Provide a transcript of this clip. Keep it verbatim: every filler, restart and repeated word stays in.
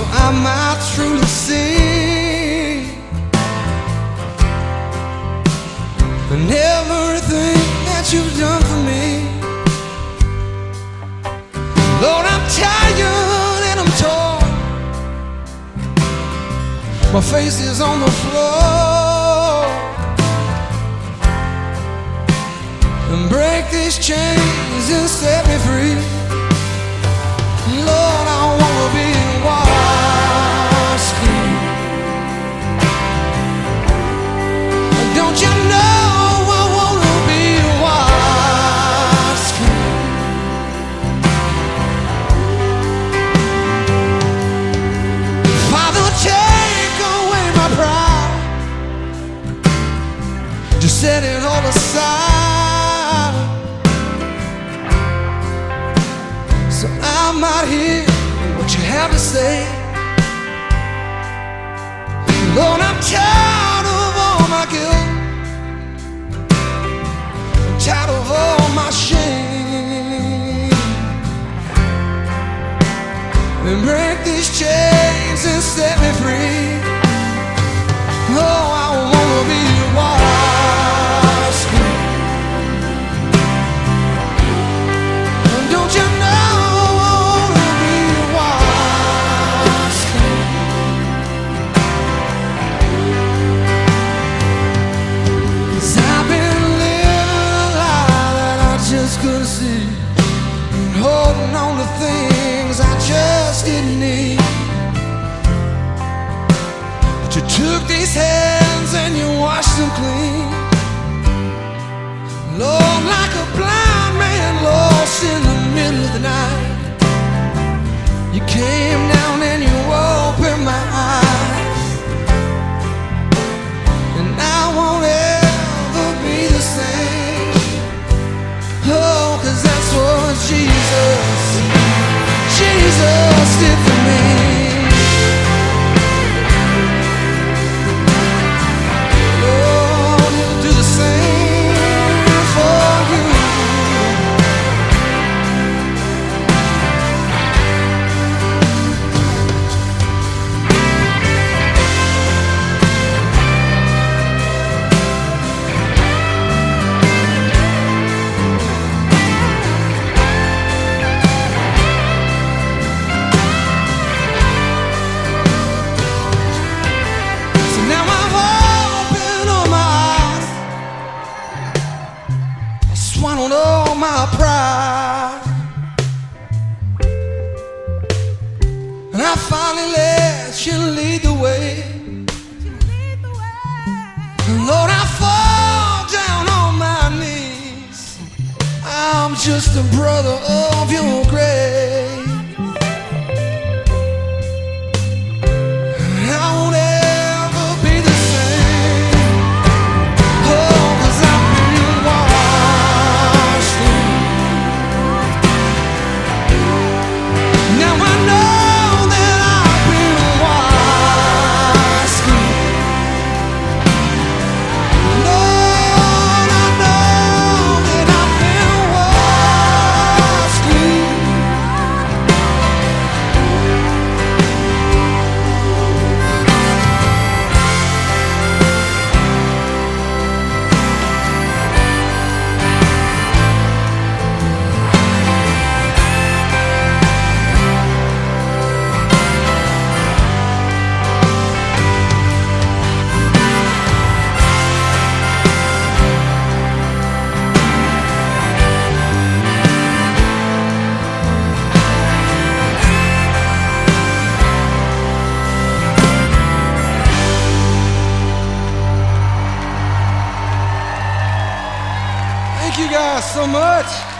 I might truly see and everything that you've done for me. Lord, I'm tired and I'm torn. My face is on the floor. And break these chains and set me free. Lord, I wanna be washed clean. Don't you know I wanna be washed clean? Father, take away my pride. Just set it all aside, so I might hear what you have to say. Lord, I'm tired of all my guilt. I'm tired of all my shame. And break these chains and set me free. Oh, I wanna be washed clean. Don't you know I wanna be washed clean? 'Cause I've been living a lie that I just couldn't see, and holding on to things I just didn't need. But you took these hands and you washed them clean. Lord, like a blind man lost in the middle of the night, you came down and you opened my eyes. And I won't ever be the same. Oh, 'cause that's what Jesus, Jesus did for me. Lord, he'll do the same for you. So now I've opened all my eyes, I swallowed all my pride, and I finally let you lead the way. And Lord, I fall down on my knees. I'm just a brother of your grace. And I won't ever be the same. Oh, 'cause I've been washed clean. Now I know that I've been washed clean. Lord, I know that I've been washed clean. Thank you guys so much.